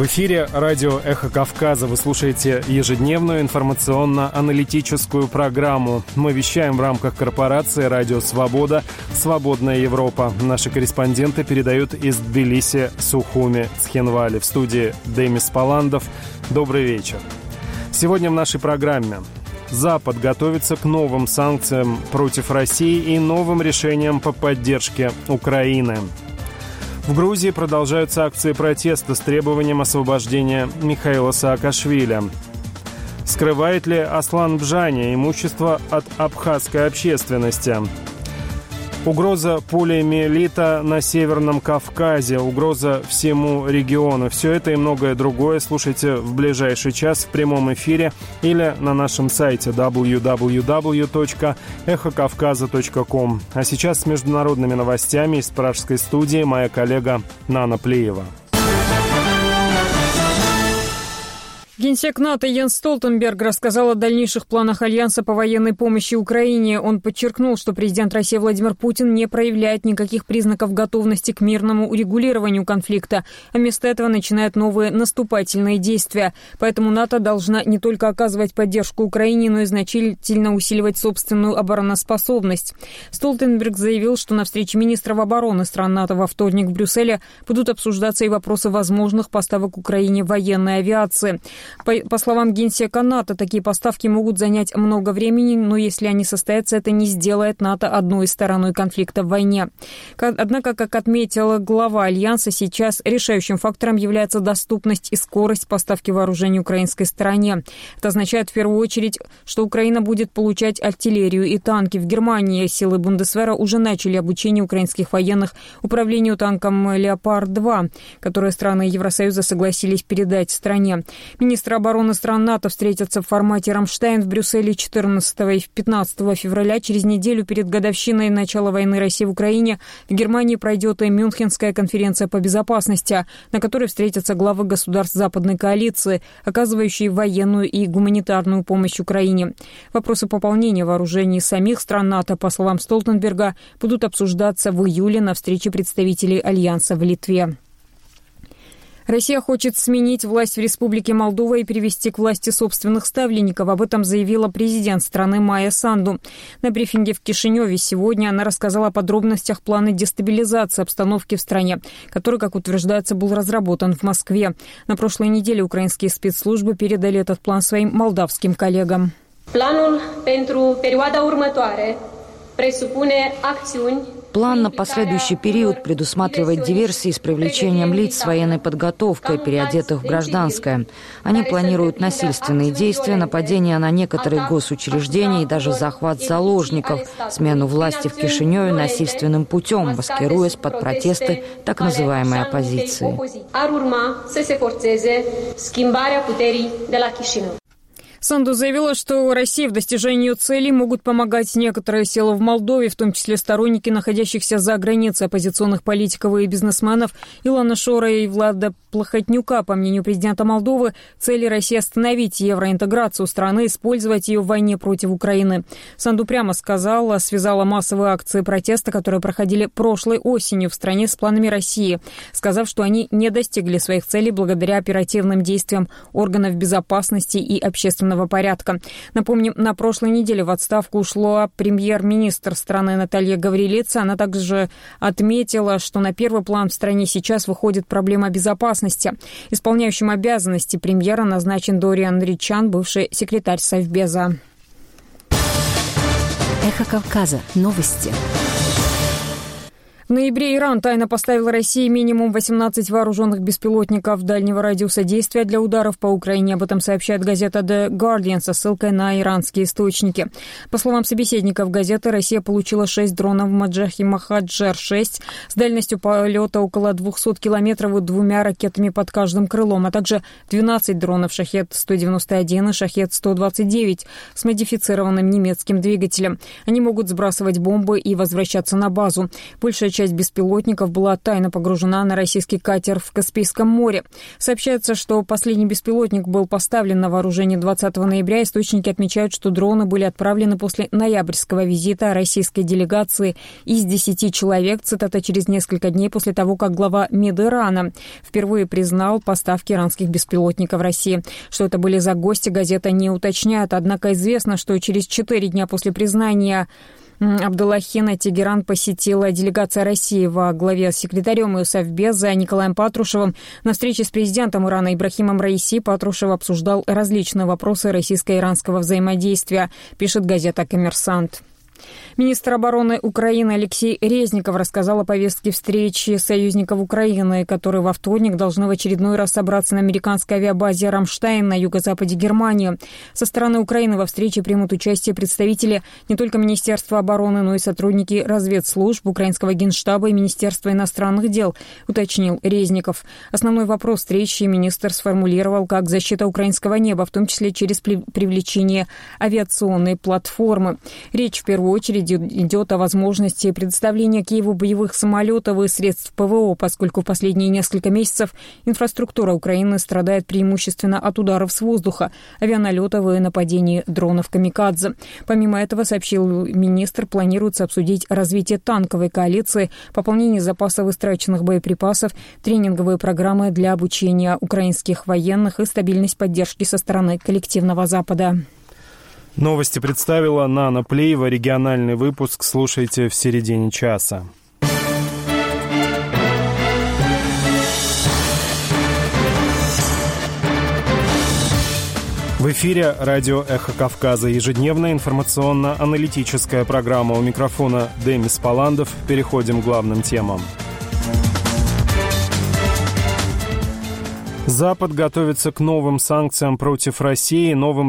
В эфире радио «Эхо Кавказа». Вы слушаете ежедневную информационно-аналитическую программу. Мы вещаем в рамках корпорации «Радио Свобода», «Свободная Европа». Наши корреспонденты передают из Тбилиси, Сухуми, Цхинвали. В студии Демис Паландов. Добрый вечер. Сегодня в нашей программе. Запад готовится к новым санкциям против России и новым решениям по поддержке Украины. В Грузии продолжаются акции протеста с требованием освобождения Михаила Саакашвили. Скрывает ли Аслан Бжани имущество от абхазской общественности? Угроза полиомиелита на Северном Кавказе, угроза всему региону. Все это и многое другое слушайте в ближайший час в прямом эфире или на нашем сайте www.эхокавказа.ком. А сейчас с международными новостями из пражской студии моя коллега Нана Плеева. Генсек НАТО Йенс Столтенберг рассказал о дальнейших планах Альянса по военной помощи Украине. Он подчеркнул, что президент России Владимир Путин не проявляет никаких признаков готовности к мирному урегулированию конфликта, а вместо этого начинает новые наступательные действия. Поэтому НАТО должна не только оказывать поддержку Украине, но и значительно усиливать собственную обороноспособность. Столтенберг заявил, что на встрече министров обороны стран НАТО во вторник в Брюсселе будут обсуждаться и вопросы возможных поставок Украине военной авиации. По словам генсека НАТО, такие поставки могут занять много времени, но если они состоятся, это не сделает НАТО одной стороной конфликта в войне. Однако, как отметила глава Альянса, сейчас решающим фактором является доступность и скорость поставки вооружений украинской стороне. Это означает в первую очередь, что Украина будет получать артиллерию и танки. В Германии силы Бундесвера уже начали обучение украинских военных управлению танком «Леопард-2», которые страны Евросоюза согласились передать стране. Министры обороны стран НАТО встретятся в формате «Рамштайн» в Брюсселе 14 и 15 февраля. Через неделю перед годовщиной начала войны России в Украине в Германии пройдет и Мюнхенская конференция по безопасности, на которой встретятся главы государств Западной коалиции, оказывающие военную и гуманитарную помощь Украине. Вопросы пополнения вооружений самих стран НАТО, по словам Столтенберга, будут обсуждаться в июле на встрече представителей Альянса в Литве. Россия хочет сменить власть в Республике Молдова и перевести к власти собственных ставленников. Об этом заявила президент страны Майя Санду. На брифинге в Кишиневе сегодня она рассказала о подробностях плана дестабилизации обстановки в стране, который, как утверждается, был разработан в Москве. На прошлой неделе украинские спецслужбы передали этот план своим молдавским коллегам. План на последующий период предусматривает диверсии с привлечением лиц с военной подготовкой, переодетых в гражданское. Они планируют насильственные действия, нападения на некоторые госучреждения и даже захват заложников, смену власти в Кишиневе насильственным путем, маскируясь под протесты так называемой оппозиции. Санду заявила, что России в достижении ее целей могут помогать некоторые силы в Молдове, в том числе сторонники находящихся за границей оппозиционных политиков и бизнесменов Илона Шора и Влада Плохотнюка. По мнению президента Молдовы, цели России остановить евроинтеграцию страны, использовать ее в войне против Украины. Санду прямо сказала, связала массовые акции протеста, которые проходили прошлой осенью в стране с планами России, сказав, что они не достигли своих целей благодаря оперативным действиям органов безопасности и общественного порядка. Напомним, на прошлой неделе в отставку ушла премьер-министр страны Наталья Гаврилица. Она также отметила, что на первый план в стране сейчас выходит проблема безопасности. Исполняющим обязанности премьера назначен Дориан Ричан, бывший секретарь Совбеза. Эхо Кавказа. Новости. В ноябре Иран тайно поставил России минимум 18 вооруженных беспилотников дальнего радиуса действия для ударов по Украине. Об этом сообщает газета The Guardian со ссылкой на иранские источники. По словам собеседников газеты, Россия получила 6 дронов Маджахи Махаджер-6 с дальностью полета около 200 километров и 2 ракетами под каждым крылом, а также 12 дронов Шахед-191 и Шахед-129 с модифицированным немецким двигателем. Они могут сбрасывать бомбы и возвращаться на базу. Большая часть беспилотников была тайно погружена на российский катер в Каспийском море. Сообщается, что последний беспилотник был поставлен на вооружение 20 ноября. Источники отмечают, что дроны были отправлены после ноябрьского визита российской делегации из 10 человек, цитата, через несколько дней после того, как глава МИД Ирана впервые признал поставки иранских беспилотников России. Что это были за гости, газета не уточняет, однако известно, что через 4 дня после признания Абдуллахина Тегеран посетила делегация России во главе с секретарем Совбеза Николаем Патрушевым. На встрече с президентом Ирана Ибрахимом Раиси Патрушев обсуждал различные вопросы российско-иранского взаимодействия, пишет газета «Коммерсант». Министр обороны Украины Алексей Резников рассказал о повестке встречи союзников Украины, которые во вторник должны в очередной раз собраться на американской авиабазе «Рамштайн» на юго-западе Германии. Со стороны Украины во встрече примут участие представители не только Министерства обороны, но и сотрудники разведслужб, украинского генштаба и Министерства иностранных дел, уточнил Резников. Основной вопрос встречи министр сформулировал как защита украинского неба, в том числе через привлечение авиационной платформы. Речь в первую очередь идет о возможности предоставления Киеву боевых самолетов и средств ПВО, поскольку в последние несколько месяцев инфраструктура Украины страдает преимущественно от ударов с воздуха, авианалетов и нападений дронов «Камикадзе». Помимо этого, сообщил министр, планируется обсудить развитие танковой коалиции, пополнение запасов истраченных боеприпасов, тренинговые программы для обучения украинских военных и стабильность поддержки со стороны коллективного Запада. Новости представила Нана Плеева. Региональный выпуск слушайте в середине часа. В эфире радио «Эхо Кавказа». Ежедневная информационно-аналитическая программа. У микрофона Демис Паландов. Переходим к главным темам. Запад готовится к новым санкциям против России. Новым